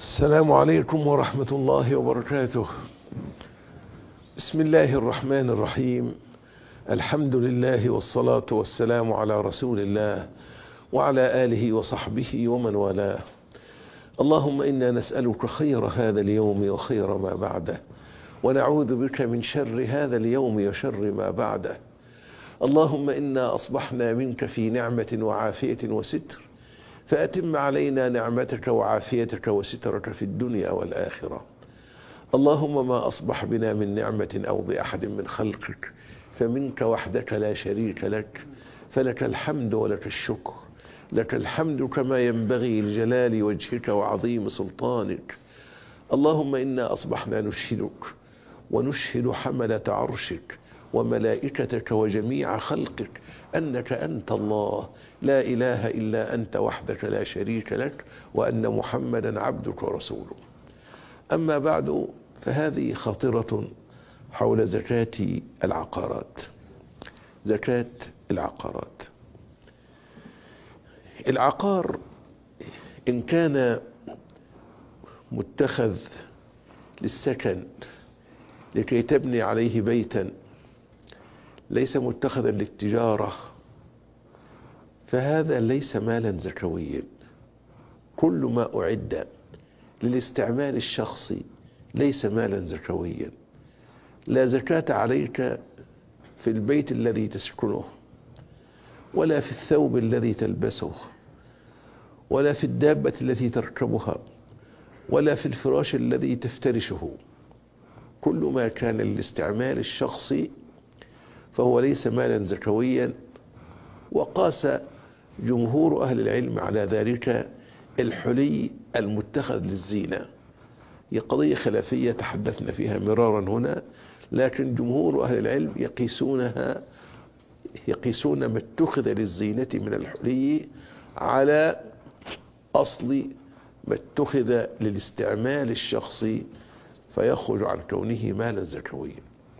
السلام عليكم ورحمة الله وبركاته. بسم الله الرحمن الرحيم. الحمد لله والصلاة والسلام على رسول الله وعلى آله وصحبه ومن والاه. اللهم إنا نسألك خير هذا اليوم وخير ما بعده، ونعوذ بك من شر هذا اليوم وشر ما بعده. اللهم إنا أصبحنا منك في نعمة وعافية وستر، فأتم علينا نعمتك وعافيتك وسترك في الدنيا والآخرة. اللهم ما أصبح بنا من نعمة أو بأحد من خلقك فمنك وحدك لا شريك لك، فلك الحمد ولك الشكر. لك الحمد كما ينبغي لجلال وجهك وعظيم سلطانك. اللهم إنا أصبحنا نشهدك ونشهد حملة عرشك وملائكتك وجميع خلقك أنك أنت الله لا إله إلا أنت وحدك لا شريك لك، وأن محمدا عبدك ورسوله. أما بعد، فهذه خاطرة حول زكاة العقارات. زكاة العقارات. العقار إن كان متخذ للسكن لكي تبني عليه بيتا، ليس متخذا للتجارة، فهذا ليس مالا زكويا. كل ما أعد للاستعمال الشخصي ليس مالا زكويا. لا زكاة عليك في البيت الذي تسكنه، ولا في الثوب الذي تلبسه، ولا في الدابة التي تركبها، ولا في الفراش الذي تفترشه. كل ما كان للاستعمال الشخصي فهو ليس مالا زكويا. وقاس جمهور أهل العلم على ذلك الحلي المتخذ للزينة. هي قضية خلافية تحدثنا فيها مرارا هنا، لكن جمهور أهل العلم يقيسون ما اتخذ للزينة من الحلي على أصل ما اتخذ للاستعمال الشخصي، فيخرج عن كونه مالا زكويا.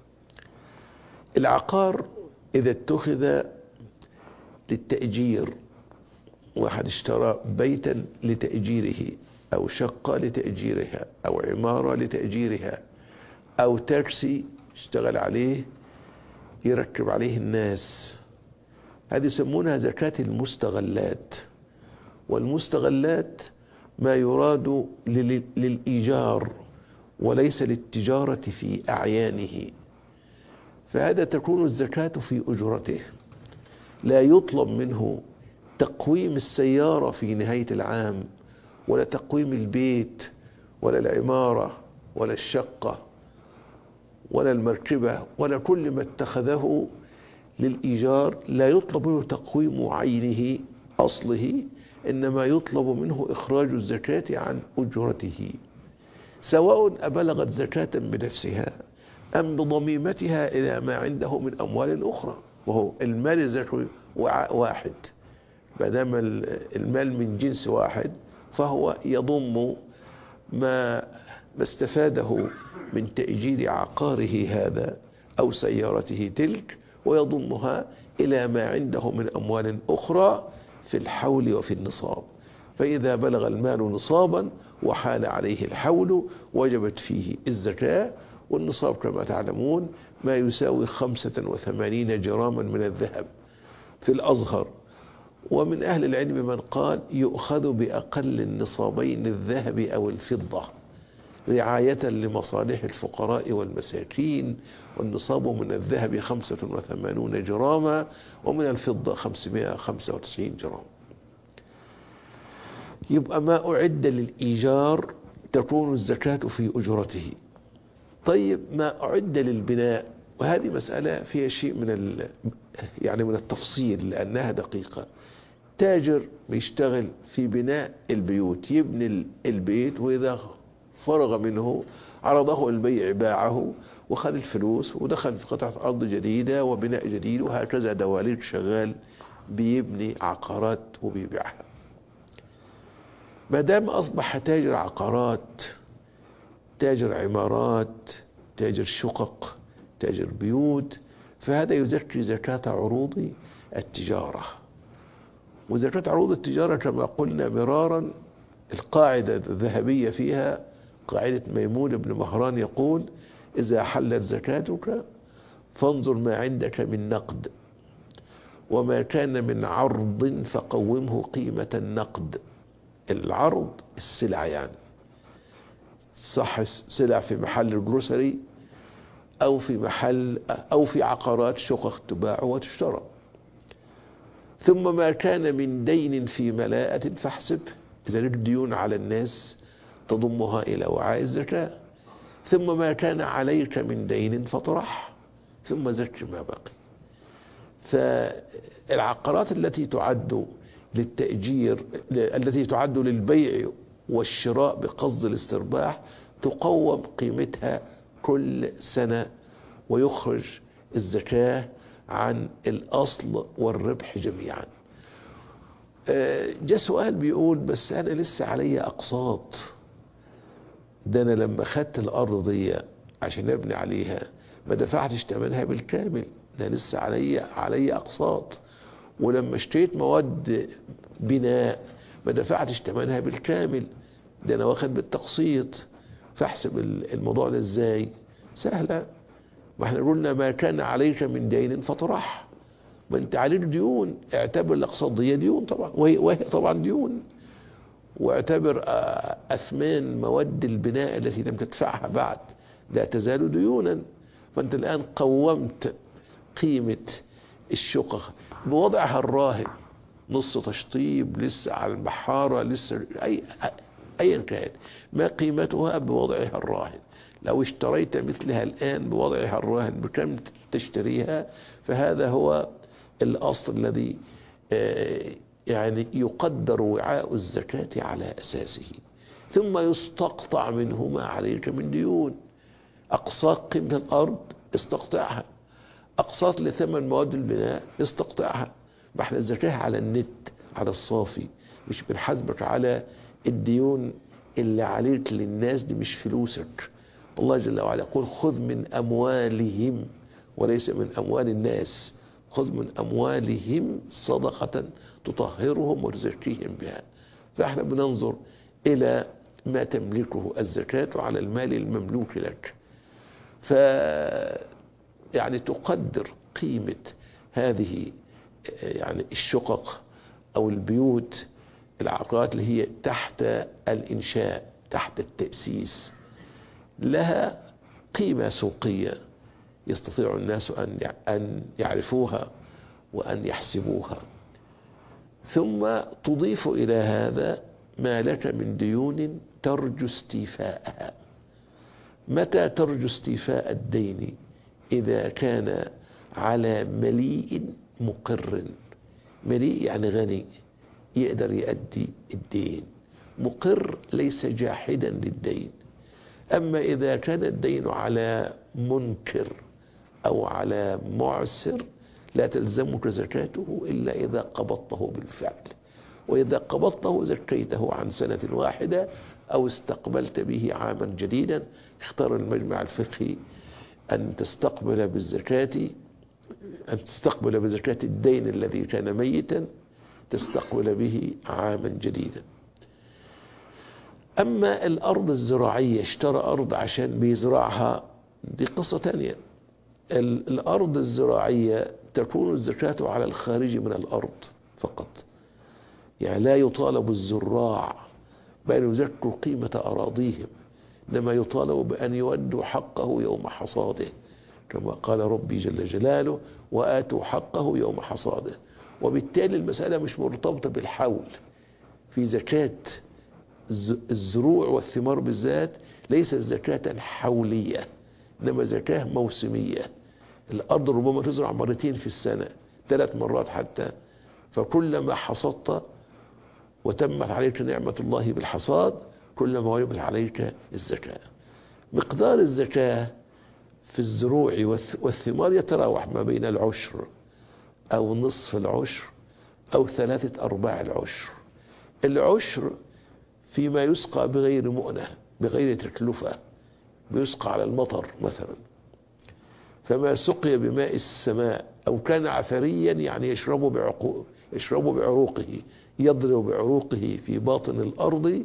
العقار إذا اتخذ للتأجير، واحد اشترى بيتا لتأجيره أو شقة لتأجيرها أو عمارة لتأجيرها أو تاكسي اشتغل عليه يركب عليه الناس، هذه يسمونها زكاة المستغلات. والمستغلات ما يراد للإيجار وليس للتجارة في أعيانه، فهذا تكون الزكاة في أجرته. لا يطلب منه تقويم السيارة في نهاية العام، ولا تقويم البيت، ولا العمارة، ولا الشقة، ولا المركبة، ولا كل ما اتخذه للإيجار. لا يطلب منه تقويم عينه أصله، إنما يطلب منه إخراج الزكاة عن أجرته، سواء أبلغت زكاة بنفسها أم بضميمتها إلى ما عنده من أموال أخرى. وهو المال الزكوي واحد، ما دام المال من جنس واحد فهو يضم ما استفاده من تأجير عقاره هذا أو سيارته تلك، ويضمها إلى ما عنده من أموال أخرى في الحول وفي النصاب. فإذا بلغ المال نصابا وحال عليه الحول وجبت فيه الزكاة. والنصاب كما تعلمون ما يساوي 85 جراما من الذهب في الأزهر. ومن أهل العلم من قال يؤخذ بأقل النصابين الذهب أو الفضة رعاية لمصالح الفقراء والمساكين. والنصاب من الذهب 85 جراما، ومن الفضة 595 جرام. يبقى ما أعد للإيجار تكون الزكاة في أجرته. طيب ما أعد للبناء، وهذه مسألة فيها شيء من التفصيل لأنها دقيقة. تاجر بيشتغل في بناء البيوت، يبني البيت، وإذا فرغ منه عرضه البيع باعه وخذ الفلوس ودخل في قطعة أرض جديدة وبناء جديد، وهكذا دواليك شغال بيبني عقارات وبيبيعها. ما دام أصبح تاجر عقارات، تاجر عمارات، تاجر شقق، تاجر بيوت، فهذا يزكي زكاة عروض التجارة. وزكاة عروض التجارة كما قلنا مرارا القاعدة الذهبية فيها قاعدة ميمون بن مهران يقول: إذا حلت زكاتك فانظر ما عندك من نقد، وما كان من عرض فقومه قيمة النقد. العرض السلع، يعني صح سلع في محل الجروسري أو في محل أو في عقارات شقق تباع وتشترى. ثم ما كان من دين في ملاءة فاحسب، إذا لك ديون على الناس تضمها إلى وعاء الزكاة. ثم ما كان عليك من دين فاطرح، ثم زك ما بقي. فالعقارات التي تعد للتأجير، التي تعد للبيع والشراء بقصد الاسترباح، تقوم قيمتها كل سنة ويخرج الزكاة عن الأصل والربح جميعا. جاء سؤال بيقول: بس أنا لسه علي أقساط، ده أنا لما خدت الأرض دي عشان أبني عليها ما دفعتش ثمنها بالكامل، ده لسه علي أقساط، ولما اشتريت مواد بناء ما دفعتش ثمنها بالكامل، ده أنا واخد بالتقسيط. فاحسب الموضوع ده ازاي؟ سهلة. ما احنا قلنا ما كان عليك من دين فاطرح، ما انت عليك ديون، اعتبر الاقساط دي ديون طبعا، وهي طبعا ديون، واعتبر اثمان مواد البناء التي لم تدفعها بعد لا تزال ديونا. فانت الان قومت قيمة الشقق بوضعها الراهن، نص تشطيب، لسه على البحارة، لسه ايا كان ما قيمتها بوضعها الراهن. لو اشتريت مثلها الآن بوضعها الراهن بكم تشتريها؟ فهذا هو الأصل الذي يعني يقدر وعاء الزكاة على أساسه. ثم يستقطع منه ما عليك من ديون. أقساط قيمة الأرض استقطعها، أقساط لثمن مواد البناء استقطعها. ما احنا الزكاة على النت، على الصافي، مش بنحاسبك على الديون اللي عليك للناس، دي مش فلوسك. الله جل وعلا يقول: خذ من أموالهم، وليس من أموال الناس، خذ من أموالهم صدقة تطهرهم وتزكيهم بها. فاحنا بننظر إلى ما تملكه الزكاة على المال المملوك لك. يعني تقدر قيمة هذه يعني الشقق أو البيوت، العقارات اللي هي تحت الإنشاء، تحت التأسيس، لها قيمة سوقية يستطيع الناس أن يعرفوها وأن يحسبوها. ثم تضيف إلى هذا ما لك من ديون ترجو استيفاءها. متى ترجو استيفاء الدين؟ إذا كان على مليء مقر. مليء يعني غني يقدر يؤدي الدين، مقر ليس جاحدا للدين. أما إذا كان الدين على منكر أو على معسر لا تلزمك زكاته إلا إذا قبضته بالفعل، وإذا قبضته زكيته عن سنة واحدة أو استقبلت به عاما جديدا. اختار المجمع الفقهي أن تستقبل بزكاة الدين الذي كان ميتا، تستقبل به عاما جديدا. أما الأرض الزراعية، اشترى أرض عشان بيزرعها، دي قصة تانية. الأرض الزراعية تكون الزكاة على الخارج من الأرض فقط، يعني لا يطالب الزراع بأن يزكوا قيمة أراضيهم، إنما يطالب بأن يؤدوا حقه يوم حصاده، كما قال ربي جل جلاله: وآتوا حقه يوم حصاده. وبالتالي المسألة مش مرتبطة بالحول. في زكاة الزروع والثمار بالذات ليست زكاة حولية، إنما زكاة موسمية. الأرض ربما تزرع مرتين في السنة، 3 مرات حتى، فكلما حصدت وتمت عليك نعمة الله بالحصاد كلما وجبت عليك الزكاة. مقدار الزكاة في الزروع والثمار يتراوح ما بين العشر أو نصف العشر أو 3/4 العشر. العشر فيما يسقى بغير مؤنة، بغير تكلفة، بيسقى على المطر مثلا. فما سقي بماء السماء أو كان عثريا يعني يشرب بعروقه، يضرب بعروقه في باطن الأرض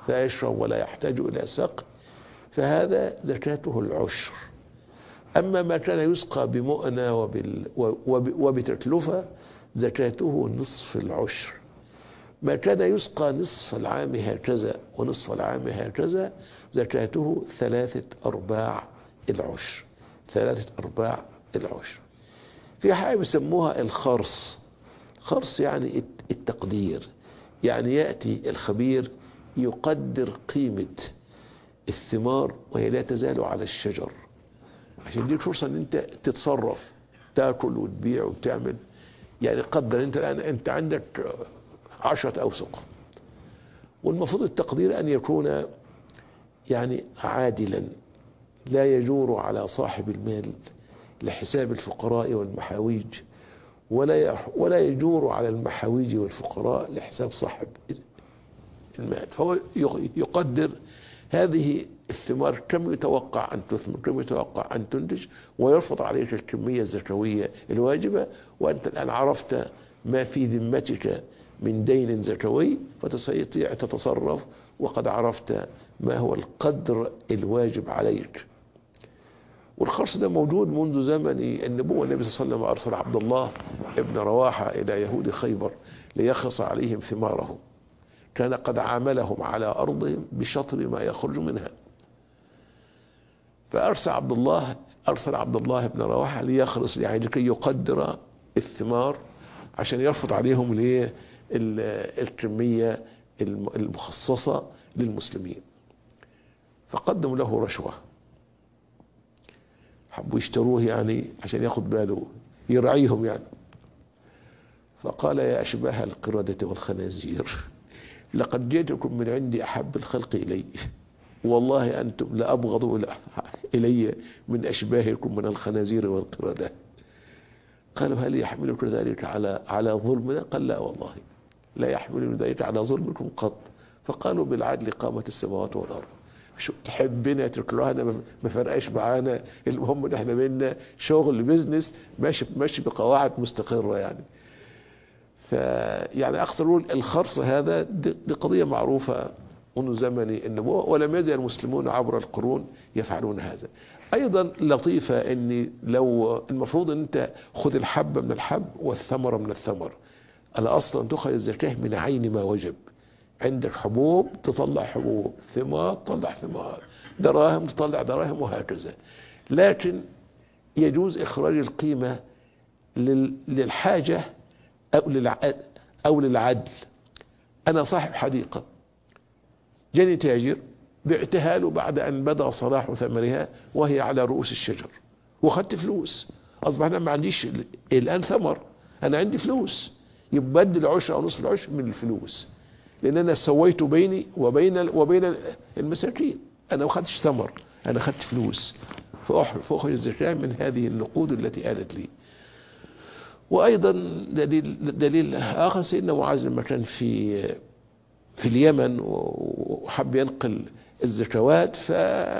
فيشرب ولا يحتاج إلى سقي، فهذا زكاته العشر. أما ما كان يسقى بمؤنة وبتكلفة زكاته نصف العشر. ما كان يسقى نصف العام هكذا ونصف العام هكذا زكاته 3/4 العشر. 3/4 العشر. في حاجة بيسموها الخرص. خرص يعني التقدير، يعني يأتي الخبير يقدر قيمة الثمار وهي لا تزال على الشجر، عشان يديك فرصة ان انت تتصرف، تاكل وتبيع وتعمل. يعني قدر انت الان انت عندك 10 أوسق، والمفروض التقدير ان يكون يعني عادلا، لا يجور على صاحب المال لحساب الفقراء والمحاويج، ولا يجور على المحاويج والفقراء لحساب صاحب المال. فهو يقدر هذه الثمار كم يتوقع أن تثمر، كم يتوقع أن تنتج، ويرفض عليك الكمية الزكوية الواجبة. وأنت الآن عرفت ما في ذمتك من دين زكوي فتستطيع تتصرف، وقد عرفت ما هو القدر الواجب عليك. والخرص ده موجود منذ زمن النبوة. النبي صلى الله عليه وسلم أرسل عبد الله ابن رواحة إلى يهود خيبر ليخص عليهم ثمارهم. كان قد عاملهم على أرضهم بشطر ما يخرج منها، فأرسل عبد الله بن رواحة ليخرص، يعني لكي يقدر الثمار عشان يرفض عليهم الكمية المخصصة للمسلمين. فقدموا له رشوة، حبوا يشتروه يعني عشان ياخد باله يرعيهم يعني. فقال: يا أشباه القردة والخنازير، لقد جئتكم من عندي أحب الخلق إلي، والله أنتم لأبغضوا إلي من أشباهكم من الخنازير والقردة. قالوا: هل يحملك ذلك على ظلمنا؟ قال: لا والله لا يحملني ذلك على ظلمكم قط. فقالوا: بالعدل قامت السماوات والأرض. شو تحبنا تكرهنا ما فرقاش معانا، المهم ان احنا بينا شغل بيزنس ماشي بقواعد مستقرة يعني. فيعني اقصد اقول الخرص هذا دي قضية معروفة منذ زمن النبوة، ولم يزل المسلمون عبر القرون يفعلون هذا. ايضا لطيفة ان لو المفروض ان انت خذ الحب من الحب والثمر من الثمر، الاصل ان تخرج الزكاة من عين ما وجب. عندك حبوب تطلع حبوب، ثمار تطلع ثمار، دراهم تطلع دراهم، وهكذا. لكن يجوز إخراج القيمة للحاجة أو للعدل. أنا صاحب حديقة، جاني تاجر بعتها له بعد أن بدأ صلاح ثمرها وهي على رؤوس الشجر، وخدت فلوس. أصبح أنا ما عنديش الآن ثمر، أنا عندي فلوس، يبدل عشر أو نصف العشر من الفلوس، لأن أنا سويت بيني وبين المساكين. أنا ما خدتش ثمر، أنا خدت فلوس، فأخرج الزكاة من هذه النقود التي آلت لي. وأيضا دليل آخر، سيدنا معاذ لما كان في اليمن وحب ينقل الزكوات، ف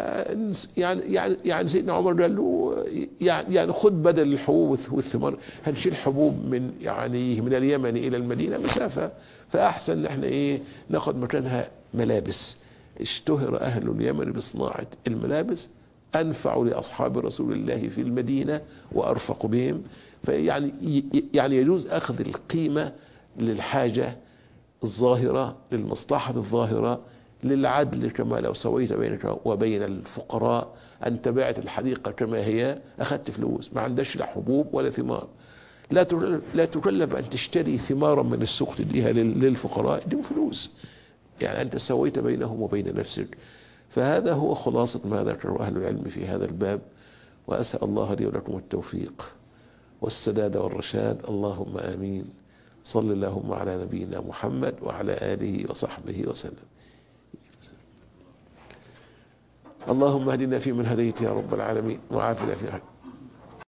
يعني سيدنا عمر قال له يعني خد بدل الحبوب والثمار، هنشيل حبوب من اليمن إلى المدينة مسافة، فأحسن نحن ناخد مكانها ملابس. اشتهر أهل اليمن بصناعة الملابس، أنفع لأصحاب رسول الله في المدينة وأرفق بهم. يعني يجوز أخذ القيمة للحاجة الظاهرة، للمصلحة الظاهرة، للعدل، كما لو سويت بينك وبين الفقراء. أنت بعت الحديقة كما هي، أخذت فلوس، ما عندش لا حبوب ولا ثمار، لا تكلف أن تشتري ثمارا من السوق تديها للفقراء، دي فلوس، يعني أنت سويت بينهم وبين نفسك. فهذا هو خلاصة ما ذكره أهل العلم في هذا الباب، وأسأل الله لي ولكم التوفيق والسداد والرشاد، اللهم آمين. صل اللهم على نبينا محمد وعلى آله وصحبه وسلم. اللهم اهدنا فيمن هديت يا رب العالمين، وعافنا في